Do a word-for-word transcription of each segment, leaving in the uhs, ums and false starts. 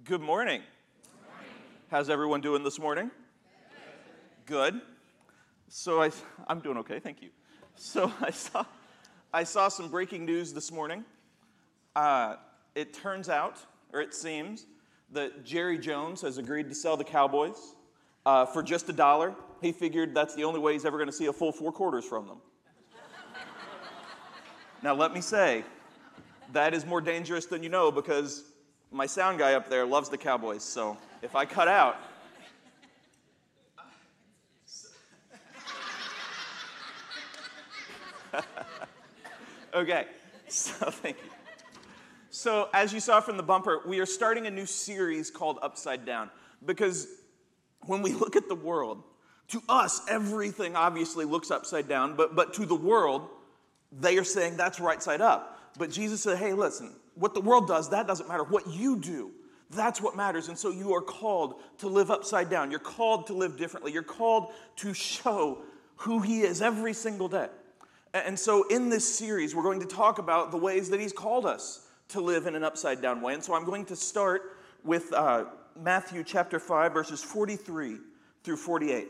Good morning. Good morning. How's everyone doing this morning? Good. So I, I'm doing okay, thank you. So I saw, I saw some breaking news this morning. Uh, it turns out, or it seems, that Jerry Jones has agreed to sell the Cowboys uh, for just a dollar. He figured that's the only way he's ever going to see a full four quarters from them. Now let me say, that is more dangerous than you know, because my sound guy up there loves the Cowboys, so if I cut out... Okay, so thank you. So as you saw from the bumper, we are starting a new series called Upside Down, because when we look at the world, to us, everything obviously looks upside down, but, but to the world, they are saying that's right side up. But Jesus said, hey, listen, what the world does, that doesn't matter. What you do, that's what matters. And so you are called to live upside down. You're called to live differently. You're called to show who he is every single day. And so in this series, we're going to talk about the ways that he's called us to live in an upside down way. And so I'm going to start with uh, Matthew chapter five, verses forty-three through forty-eight.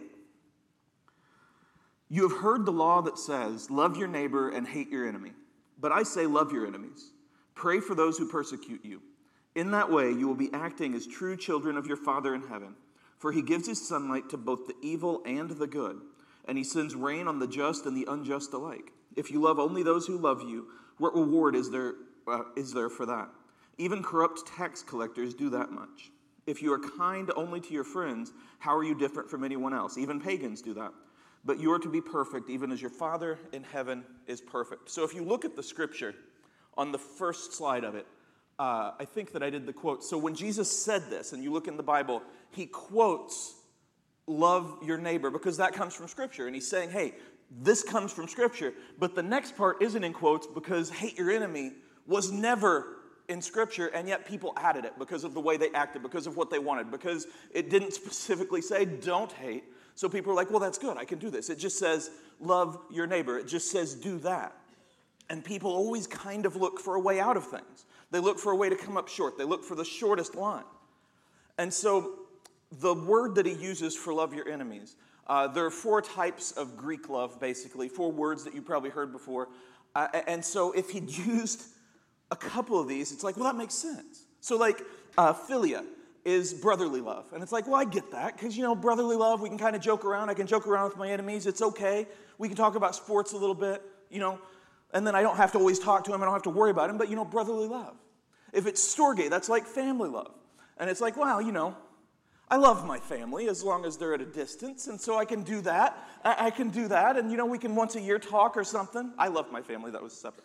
You have heard the law that says, love your neighbor and hate your enemy. But I say, love your enemies. Pray for those who persecute you. In that way, you will be acting as true children of your Father in heaven. For he gives his sunlight to both the evil and the good, and he sends rain on the just and the unjust alike. If you love only those who love you, what reward is there, uh, is there for that? Even corrupt tax collectors do that much. If you are kind only to your friends, how are you different from anyone else? Even pagans do that. But you are to be perfect, even as your Father in heaven is perfect. So if you look at the scripture on the first slide of it, uh, I think that I did the quote. So when Jesus said this, and you look in the Bible, he quotes, love your neighbor, because that comes from scripture. And he's saying, hey, this comes from scripture. But the next part isn't in quotes, because hate your enemy was never in scripture, and yet people added it because of the way they acted, because of what they wanted, because it didn't specifically say don't hate. So people are like, well, that's good. I can do this. It just says, love your neighbor. It just says, do that. And people always kind of look for a way out of things. They look for a way to come up short. They look for the shortest line. And so the word that he uses for love your enemies, uh, there are four types of Greek love, basically, four words that you probably heard before. Uh, and so if he'd used a couple of these, it's like, well, that makes sense. So like uh, philia is brotherly love. And it's like, well, I get that, because, you know, brotherly love, we can kind of joke around. I can joke around with my enemies. It's okay. We can talk about sports a little bit, you know, and then I don't have to always talk to him. I don't have to worry about him, but, you know, brotherly love. If it's storge, that's like family love. And it's like, well, you know, I love my family as long as they're at a distance, and so I can do that. I, I can do that, and, you know, we can once a year talk or something. I love my family. That was separate.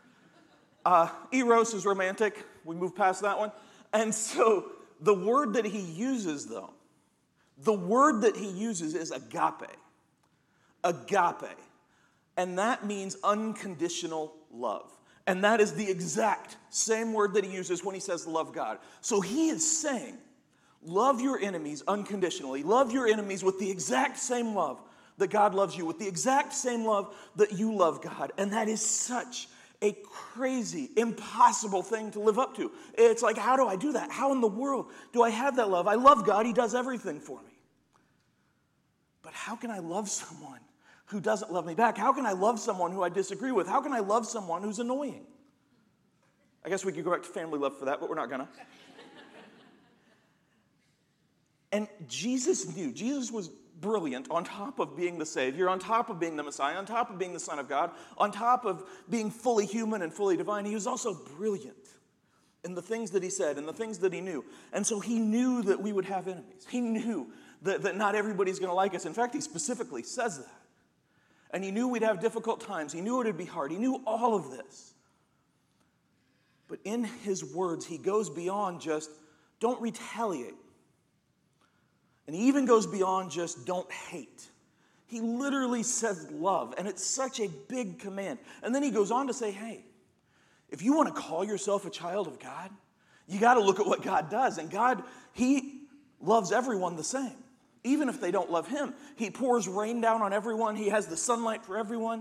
Uh, eros is romantic. We move past that one. And so the word that he uses, though, the word that he uses is agape. Agape. And that means unconditional love. And that is the exact same word that he uses when he says love God. So he is saying, love your enemies unconditionally. Love your enemies with the exact same love that God loves you, with the exact same love that you love God. And that is such a crazy, impossible thing to live up to. It's like, how do I do that? How in the world do I have that love? I love God. He does everything for me. But how can I love someone who doesn't love me back? How can I love someone who I disagree with? How can I love someone who's annoying? I guess we could go back to family love for that, but we're not gonna. And Jesus knew. Jesus was brilliant on top of being the Savior, on top of being the Messiah, on top of being the Son of God, on top of being fully human and fully divine. He was also brilliant in the things that he said and the things that he knew. And so he knew that we would have enemies. He knew that, that not everybody's going to like us. In fact, he specifically says that. And he knew we'd have difficult times. He knew it would be hard. He knew all of this. But in his words, he goes beyond just, don't retaliate. And he even goes beyond just don't hate. He literally says love, and it's such a big command. And then he goes on to say, hey, if you want to call yourself a child of God, you got to look at what God does. And God, he loves everyone the same, even if they don't love him. He pours rain down on everyone. He has the sunlight for everyone.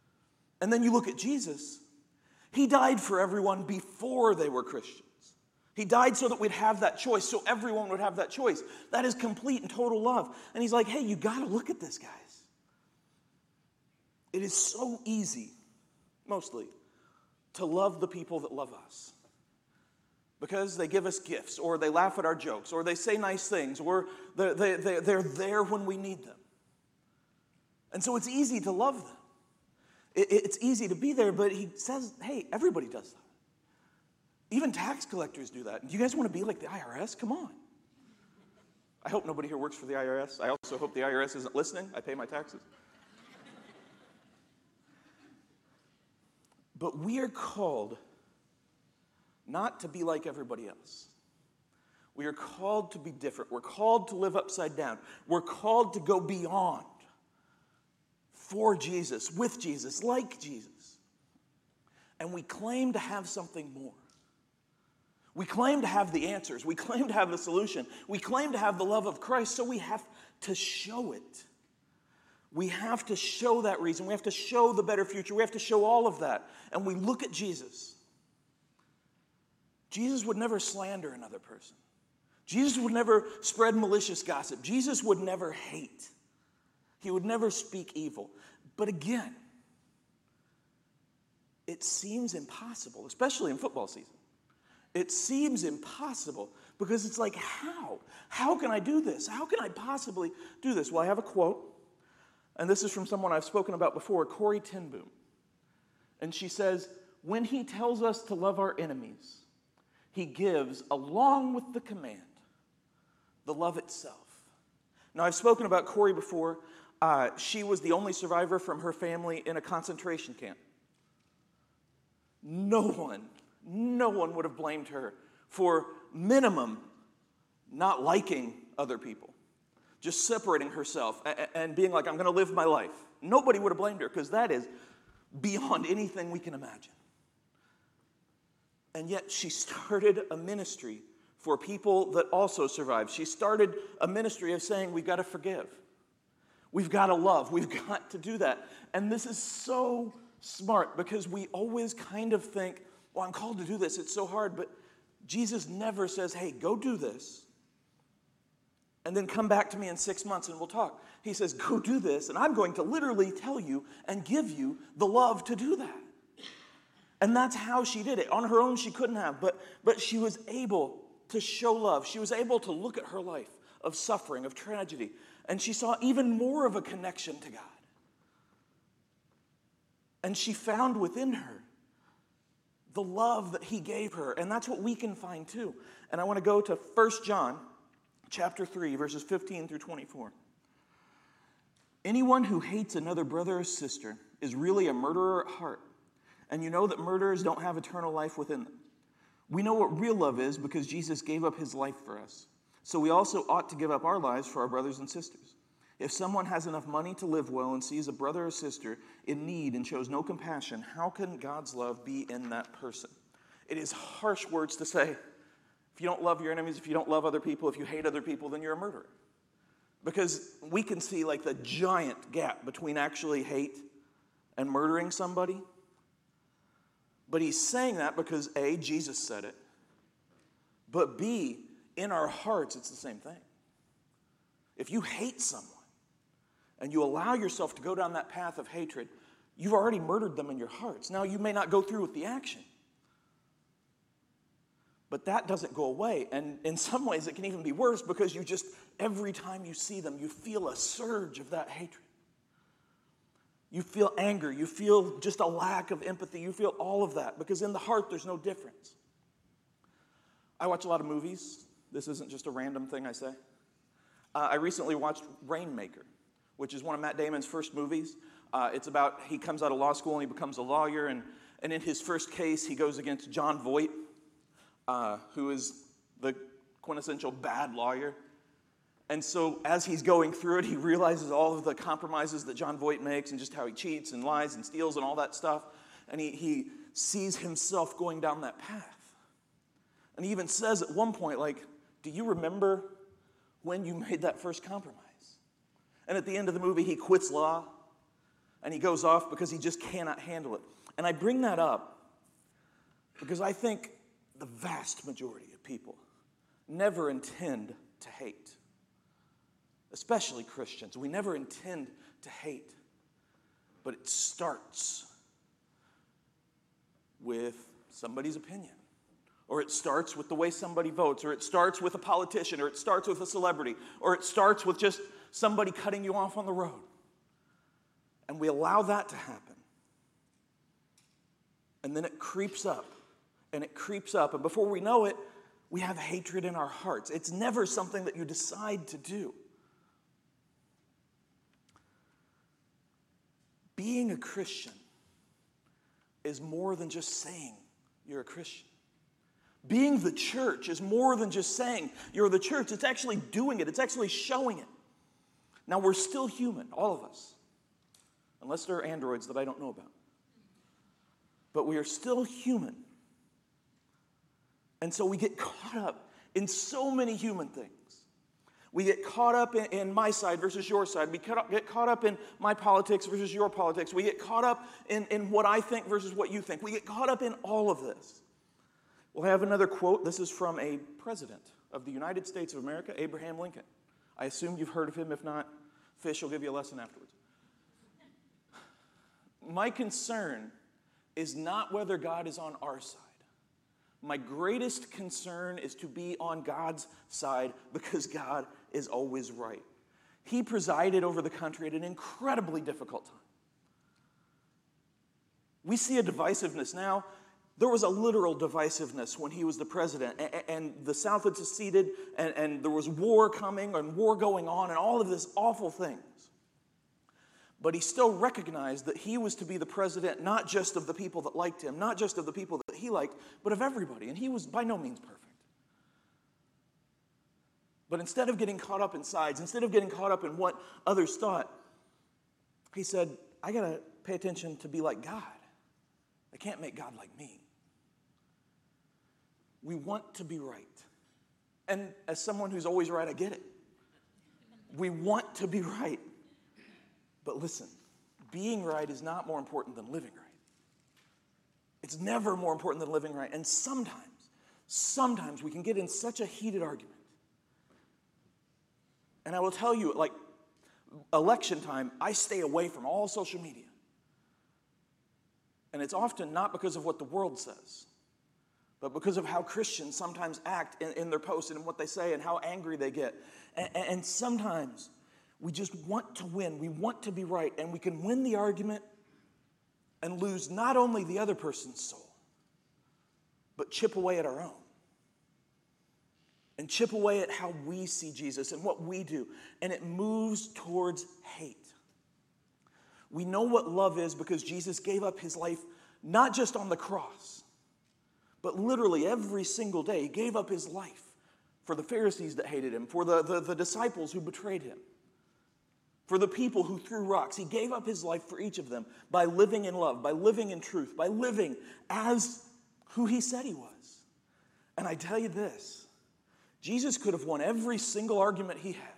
And then you look at Jesus. He died for everyone before they were Christians. He died so that we'd have that choice, so everyone would have that choice. That is complete and total love. And he's like, hey, you got to look at this, guys. It is so easy, mostly, to love the people that love us. Because they give us gifts, or they laugh at our jokes, or they say nice things, or they're, they, they, they're there when we need them. And so it's easy to love them. It, it's easy to be there, but he says, hey, everybody does that. Even tax collectors do that. Do you guys want to be like the I R S? Come on. I hope nobody here works for the I R S. I also hope the I R S isn't listening. I pay my taxes. But we are called not to be like everybody else. We are called to be different. We're called to live upside down. We're called to go beyond for Jesus, with Jesus, like Jesus. And we claim to have something more. We claim to have the answers. We claim to have the solution. We claim to have the love of Christ, so we have to show it. We have to show that reason. We have to show the better future. We have to show all of that. And we look at Jesus. Jesus would never slander another person. Jesus would never spread malicious gossip. Jesus would never hate. He would never speak evil. But again, it seems impossible, especially in football season. It seems impossible because it's like, how? How can I do this? How can I possibly do this? Well, I have a quote, and this is from someone I've spoken about before, Corrie ten Boom. And she says, when he tells us to love our enemies, he gives, along with the command, the love itself. Now, I've spoken about Corrie before. Uh, she was the only survivor from her family in a concentration camp. No one No one would have blamed her for minimum not liking other people, just separating herself and being like, I'm going to live my life. Nobody would have blamed her because that is beyond anything we can imagine. And yet she started a ministry for people that also survived. She started a ministry of saying, we've got to forgive. We've got to love. We've got to do that. And this is so smart because we always kind of think, well, I'm called to do this. It's so hard. But Jesus never says, hey, go do this. And then come back to me in six months and we'll talk. He says, go do this. And I'm going to literally tell you and give you the love to do that. And that's how she did it. On her own, she couldn't have. But, but she was able to show love. She was able to look at her life of suffering, of tragedy. And she saw even more of a connection to God. And she found within her the love that he gave her. And that's what we can find too. And I want to go to First John chapter three, verses fifteen through twenty-four. Anyone who hates another brother or sister is really a murderer at heart. And you know that murderers don't have eternal life within them. We know what real love is because Jesus gave up his life for us. So we also ought to give up our lives for our brothers and sisters. If someone has enough money to live well and sees a brother or sister in need and shows no compassion, how can God's love be in that person? It is harsh words to say. If you don't love your enemies, if you don't love other people, if you hate other people, then you're a murderer. Because we can see like the giant gap between actually hate and murdering somebody. But he's saying that because A, Jesus said it. But B, in our hearts, it's the same thing. If you hate someone, and you allow yourself to go down that path of hatred, you've already murdered them in your hearts. Now, you may not go through with the action, but that doesn't go away. And in some ways, it can even be worse because you just, every time you see them, you feel a surge of that hatred. You feel anger. You feel just a lack of empathy. You feel all of that because in the heart, there's no difference. I watch a lot of movies. This isn't just a random thing I say. Uh, I recently watched Rainmaker, which is one of Matt Damon's first movies. Uh, it's about, he comes out of law school and he becomes a lawyer, and, and in his first case, he goes against Jon Voight, uh, who is the quintessential bad lawyer. And so as he's going through it, he realizes all of the compromises that Jon Voight makes and just how he cheats and lies and steals and all that stuff. And he, he sees himself going down that path. And he even says at one point, like, do you remember when you made that first compromise? And at the end of the movie, he quits law, and he goes off because he just cannot handle it. And I bring that up because I think the vast majority of people never intend to hate, especially Christians. We never intend to hate, but it starts with somebody's opinion, or it starts with the way somebody votes, or it starts with a politician, or it starts with a celebrity, or it starts with just somebody cutting you off on the road. And we allow that to happen. And then it creeps up, and it creeps up, and before we know it, we have hatred in our hearts. It's never something that you decide to do. Being a Christian is more than just saying you're a Christian. Being the church is more than just saying you're the church. It's actually doing it. It's actually showing it. Now, we're still human, all of us, unless there are androids that I don't know about. But we are still human. And so we get caught up in so many human things. We get caught up in, in my side versus your side. We get caught up in my politics versus your politics. We get caught up in, in what I think versus what you think. We get caught up in all of this. We'll have another quote. This is from a president of the United States of America, Abraham Lincoln. I assume you've heard of him. If not, Fish will give you a lesson afterwards. My concern is not whether God is on our side. My greatest concern is to be on God's side because God is always right. He presided over the country at an incredibly difficult time. We see a divisiveness now. There was a literal divisiveness when he was the president, and the South had seceded, and, and there was war coming and war going on and all of this awful things. But he still recognized that he was to be the president not just of the people that liked him, not just of the people that he liked, but of everybody. And he was by no means perfect. But instead of getting caught up in sides, instead of getting caught up in what others thought, he said, I got to pay attention to be like God. I can't make God like me. We want to be right. And as someone who's always right, I get it. We want to be right. But listen, being right is not more important than living right. It's never more important than living right. And sometimes, sometimes we can get in such a heated argument. And I will tell you, like, election time, I stay away from all social media. And it's often not because of what the world says, but because of how Christians sometimes act in, in their posts and in what they say and how angry they get. And, and sometimes we just want to win. We want to be right. And we can win the argument and lose not only the other person's soul, but chip away at our own. And chip away at how we see Jesus and what we do. And it moves towards hate. We know what love is because Jesus gave up his life not just on the cross, but literally every single day. He gave up his life for the Pharisees that hated him, for the, the, the disciples who betrayed him, for the people who threw rocks. He gave up his life for each of them by living in love, by living in truth, by living as who he said he was. And I tell you this, Jesus could have won every single argument he had.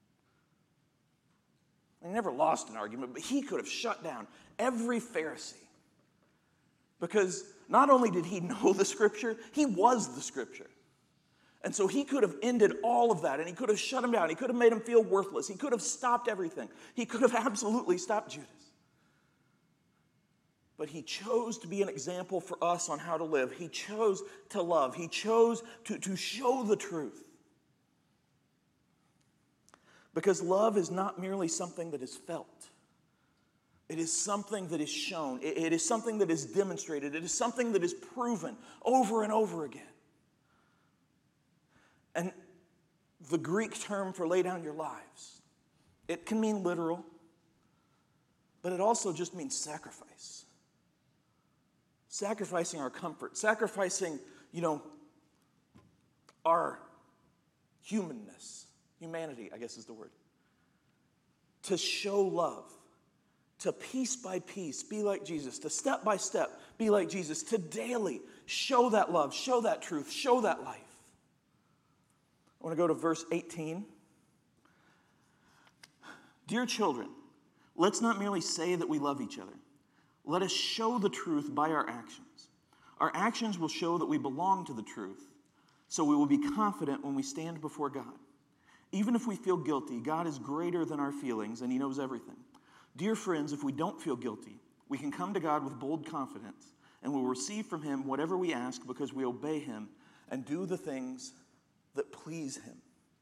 He never lost an argument, but he could have shut down every Pharisee. Because not only did he know the Scripture, he was the Scripture. And so he could have ended all of that, and he could have shut him down. He could have made him feel worthless. He could have stopped everything. He could have absolutely stopped Judas. But he chose to be an example for us on how to live. He chose to love. He chose to, to show the truth. Because love is not merely something that is felt. It is something that is shown. It, it is something that is demonstrated. It is something that is proven over and over again. And the Greek term for lay down your lives, it can mean literal, but it also just means sacrifice. Sacrificing our comfort, sacrificing, you know, our humanness, humanity, I guess is the word, to show love, to piece by piece be like Jesus, to step by step be like Jesus, to daily show that love, show that truth, show that life. I want to go to verse eighteen. Dear children, let's not merely say that we love each other. Let us show the truth by our actions. Our actions will show that we belong to the truth. So we will be confident when we stand before God. Even if we feel guilty, God is greater than our feelings, and he knows everything. Dear friends, if we don't feel guilty, we can come to God with bold confidence, and we'll receive from him whatever we ask because we obey him and do the things that please him.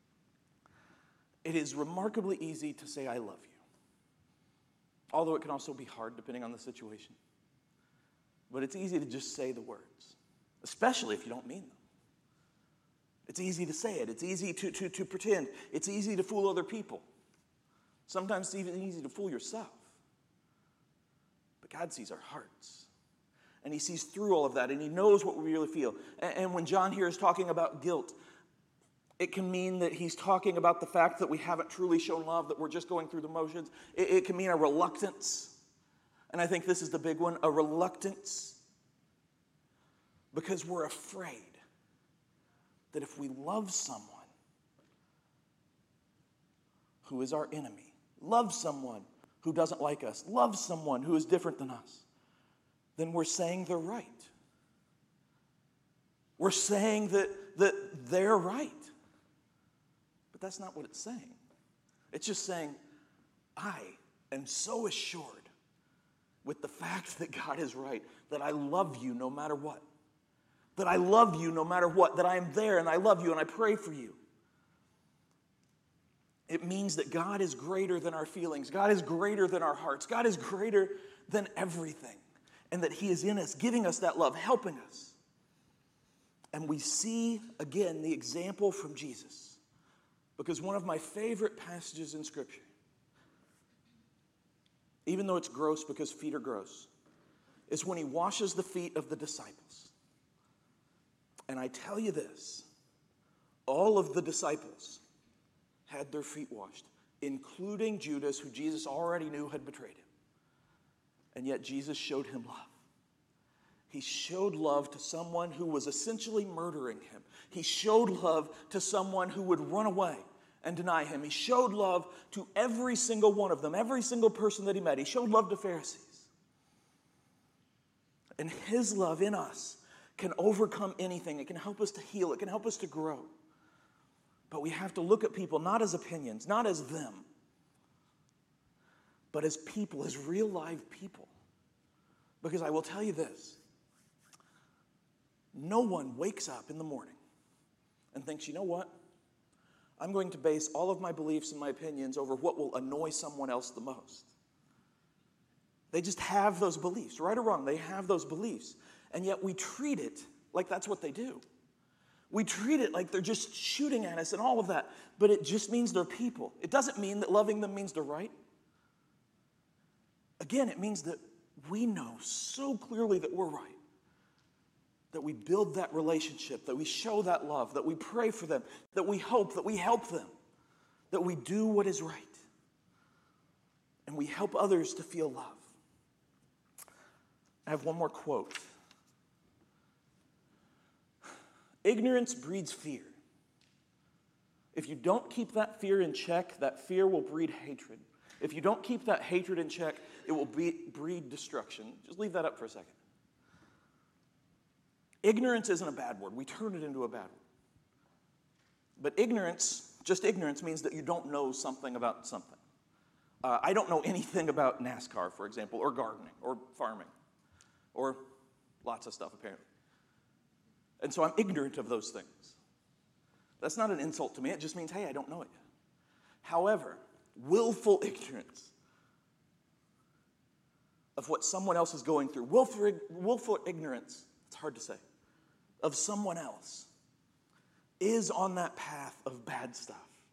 It is remarkably easy to say, I love you. Although it can also be hard depending on the situation. But it's easy to just say the words, especially if you don't mean them. It's easy to say it. It's easy to, to, to pretend. It's easy to fool other people. Sometimes it's even easy to fool yourself. But God sees our hearts. And he sees through all of that, and he knows what we really feel. And, and when John here is talking about guilt, it can mean that he's talking about the fact that we haven't truly shown love, that we're just going through the motions. It, it can mean a reluctance. And I think this is the big one, a reluctance. Because we're afraid that if we love someone who is our enemy, love someone who doesn't like us, love someone who is different than us, then we're saying they're right. We're saying that, that they're right. But that's not what it's saying. It's just saying, I am so assured with the fact that God is right, that I love you no matter what. That I love you no matter what. That I am there and I love you and I pray for you. It means that God is greater than our feelings. God is greater than our hearts. God is greater than everything. And that he is in us, giving us that love, helping us. And we see, again, the example from Jesus. Because one of my favorite passages in Scripture, even though it's gross because feet are gross, is when he washes the feet of the disciples. And I tell you this, all of the disciples had their feet washed, including Judas, who Jesus already knew had betrayed him. And yet Jesus showed him love. He showed love to someone who was essentially murdering him. He showed love to someone who would run away and deny him. He showed love to every single one of them, every single person that he met. He showed love to Pharisees. And his love in us can overcome anything. It can help us to heal. It can help us to grow. But we have to look at people not as opinions, not as them, but as people, as real live people. Because I will tell you this, no one wakes up in the morning and thinks, you know what? I'm going to base all of my beliefs and my opinions over what will annoy someone else the most. They just have those beliefs, right or wrong, they have those beliefs. And yet we treat it like that's what they do. We treat it like they're just shooting at us and all of that. But it just means they're people. It doesn't mean that loving them means they're right. Again, it means that we know so clearly that we're right. That we build that relationship, that we show that love, that we pray for them, that we hope, that we help them, that we do what is right. And we help others to feel love. I have one more quote. Ignorance breeds fear. If you don't keep that fear in check, that fear will breed hatred. If you don't keep that hatred in check, it will be, breed destruction. Just leave that up for a second. Ignorance isn't a bad word. We turn it into a bad word. But ignorance, just ignorance, means that you don't know something about something. Uh, I don't know anything about NASCAR, for example, or gardening, or farming, or lots of stuff, apparently. And so I'm ignorant of those things. That's not an insult to me. It just means, hey, I don't know it yet. However, willful ignorance of what someone else is going through, willful, willful ignorance, it's hard to say, of someone else is on that path of bad stuff.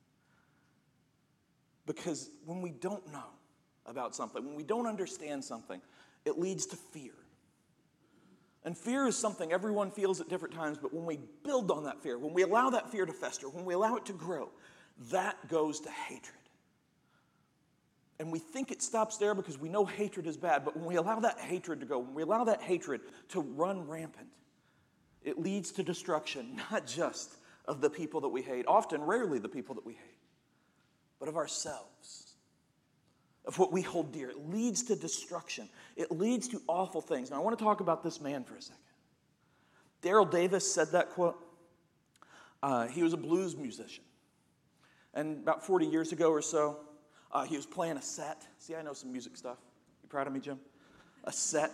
Because when we don't know about something, when we don't understand something, it leads to fear. And fear is something everyone feels at different times, but when we build on that fear, when we allow that fear to fester, when we allow it to grow, that goes to hatred. And we think it stops there because we know hatred is bad, but when we allow that hatred to go, when we allow that hatred to run rampant, it leads to destruction, not just of the people that we hate, often, rarely the people that we hate, but of ourselves, of what we hold dear. It leads to destruction. It leads to awful things. Now, I want to talk about this man for a second. Daryl Davis said that quote. Uh, he was a blues musician. And about forty years ago or so, uh, he was playing a set. See, I know some music stuff. You proud of me, Jim? A set.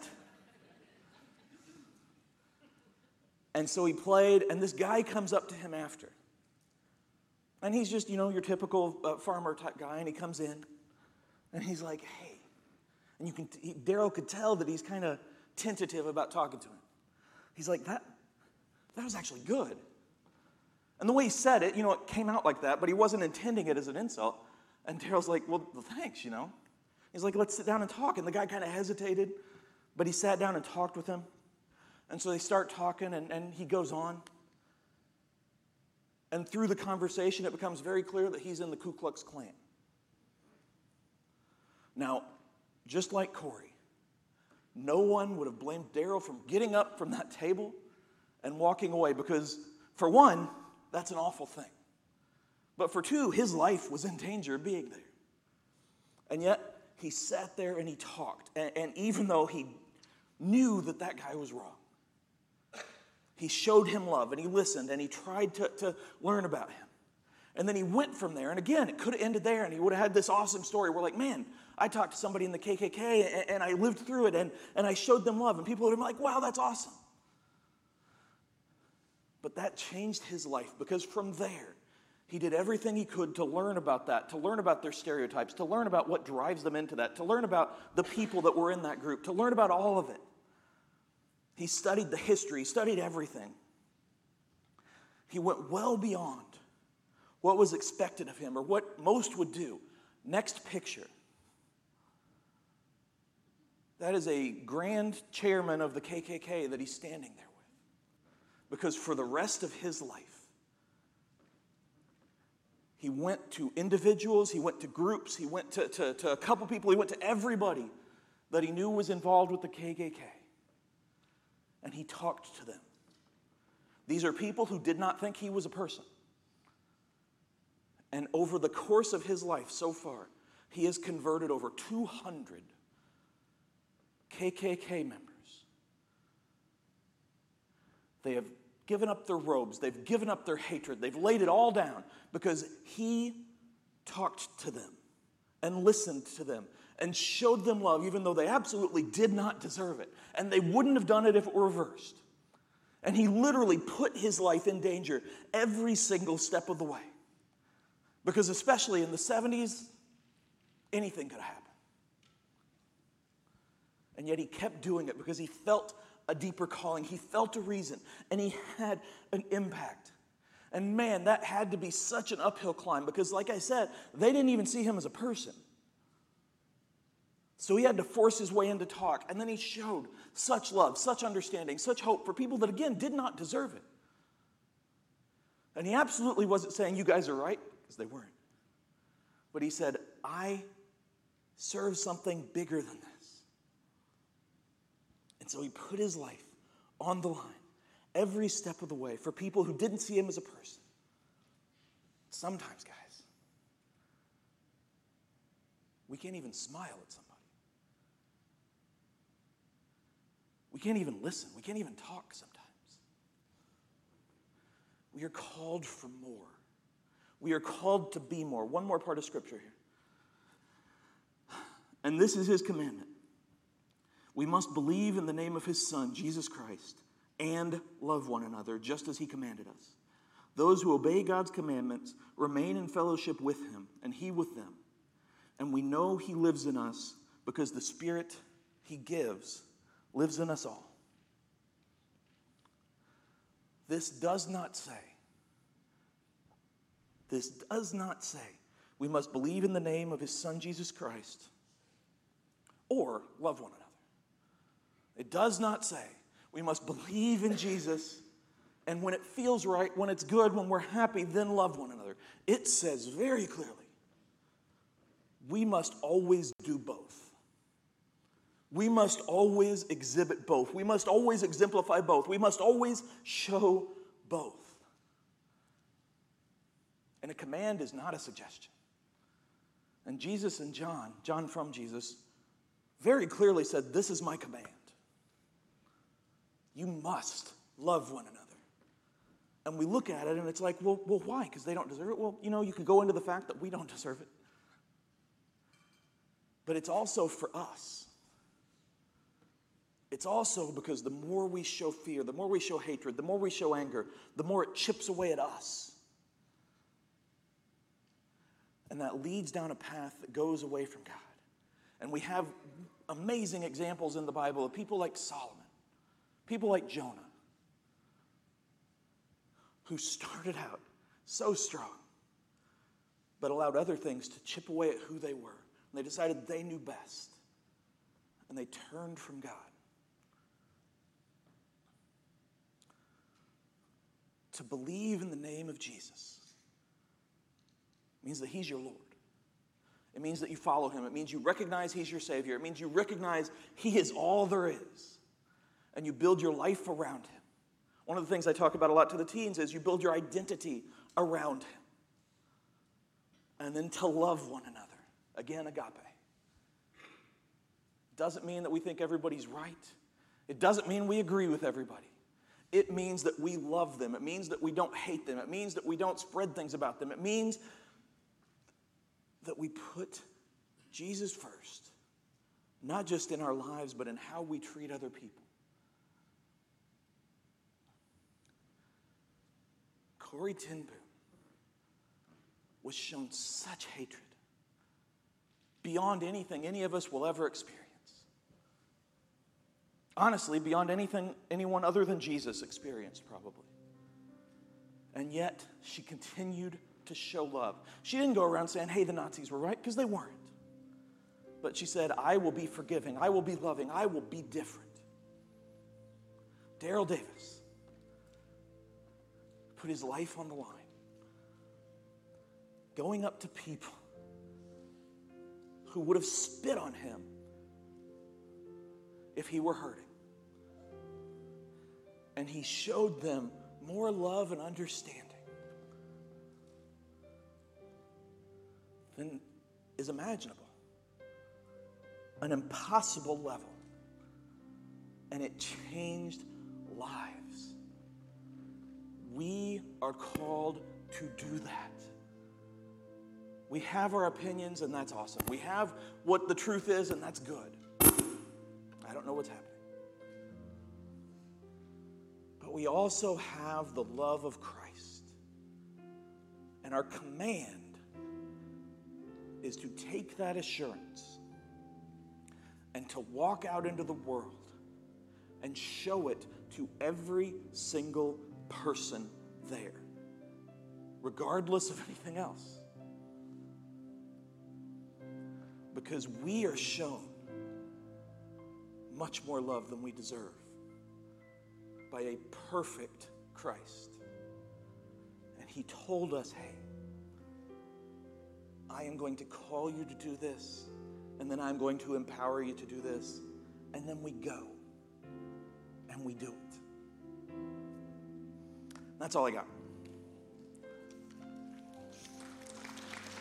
And so he played, and this guy comes up to him after. And he's just, you know, your typical uh, farmer type guy, and he comes in, and he's like, hey. And you can, he, Daryl could tell that he's kind of tentative about talking to him. He's like, that, that was actually good. And the way he said it, you know, it came out like that, but he wasn't intending it as an insult. And Daryl's like, well, thanks, you know. He's like, let's sit down and talk. And the guy kind of hesitated, but he sat down and talked with him. And so they start talking, and, and he goes on. And through the conversation, it becomes very clear that he's in the Ku Klux Klan. Now, just like Corey, no one would have blamed Daryl from getting up from that table and walking away because, for one, that's an awful thing. But for two, his life was in danger of being there. And yet, he sat there and he talked. And, and even though he knew that that guy was wrong, he showed him love, and he listened, and he tried to, to learn about him. And then he went from there, and again, it could have ended there, and he would have had this awesome story where, like, man, I talked to somebody in the K K K, and, and I lived through it, and, and I showed them love, and people would have been like, wow, that's awesome. But that changed his life, because from there, he did everything he could to learn about that, to learn about their stereotypes, to learn about what drives them into that, to learn about the people that were in that group, to learn about all of it. He studied the history, he studied everything. He went well beyond what was expected of him or what most would do. Next picture. That is a grand chairman of the K K K that he's standing there with. Because for the rest of his life, he went to individuals, he went to groups, he went to, to, to a couple people, he went to everybody that he knew was involved with the K K K. And he talked to them. These are people who did not think he was a person. And over the course of his life so far, he has converted over two hundred K K K members. They have given up their robes. They've given up their hatred. They've laid it all down because he talked to them and listened to them and showed them love, even though they absolutely did not deserve it. And they wouldn't have done it if it were reversed. And he literally put his life in danger every single step of the way. Because especially in the seventies, anything could happen. And yet he kept doing it because he felt a deeper calling. He felt a reason. And he had an impact. And man, that had to be such an uphill climb because, like I said, they didn't even see him as a person. So he had to force his way in to talk. And then he showed such love, such understanding, such hope for people that, again, did not deserve it. And he absolutely wasn't saying, you guys are right, because they weren't. But he said, I serve something bigger than this. And so he put his life on the line every step of the way for people who didn't see him as a person. Sometimes, guys, we can't even smile at somebody. We can't even listen. We can't even talk sometimes. We are called for more. We are called to be more. One more part of Scripture here. And this is his commandment. We must believe in the name of his Son, Jesus Christ, and love one another, just as he commanded us. Those who obey God's commandments remain in fellowship with him, and he with them. And we know he lives in us because the Spirit he gives lives in us all. This does not say, this does not say we must believe in the name of his Son, Jesus Christ, or love one another. It does not say we must believe in Jesus, and when it feels right, when it's good, when we're happy, then love one another. It says very clearly, we must always do both. We must always exhibit both. We must always exemplify both. We must always show both. And a command is not a suggestion. And Jesus and John, John from Jesus, very clearly said, this is my command. You must love one another. And we look at it and it's like, well, well, why? Because they don't deserve it? Well, you know, you could go into the fact that we don't deserve it. But it's also for us. It's also because the more we show fear, the more we show hatred, the more we show anger, the more it chips away at us. And that leads down a path that goes away from God. And we have amazing examples in the Bible of people like Solomon, people like Jonah, who started out so strong, but allowed other things to chip away at who they were. And they decided they knew best. And they turned from God. To believe in the name of Jesus means that he's your Lord. It means that you follow him. It means you recognize he's your Savior. It means you recognize he is all there is. And you build your life around him. One of the things I talk about a lot to the teens is you build your identity around him. And then to love one another. Again, agape. Doesn't mean that we think everybody's right. It doesn't mean we agree with everybody. It means that we love them. It means that we don't hate them. It means that we don't spread things about them. It means that we put Jesus first, not just in our lives, but in how we treat other people. Corrie ten Boom was shown such hatred beyond anything any of us will ever experience. Honestly, beyond anything anyone other than Jesus experienced, probably. And yet, she continued to show love. She didn't go around saying, hey, the Nazis were right, because they weren't. But she said, I will be forgiving, I will be loving, I will be different. Daryl Davis put his life on the line, going up to people who would have spit on him if he were hurting. And he showed them more love and understanding than is imaginable. An impossible level. And it changed lives. We are called to do that. We have our opinions, and that's awesome. We have what the truth is, and that's good. I don't know what's happening. But we also have the love of Christ. And our command is to take that assurance and to walk out into the world and show it to every single person there, regardless of anything else. Because we are shown much more love than we deserve by a perfect Christ. And he told us, hey, I am going to call you to do this, and then I'm going to empower you to do this. And then we go, and we do it. That's all I got.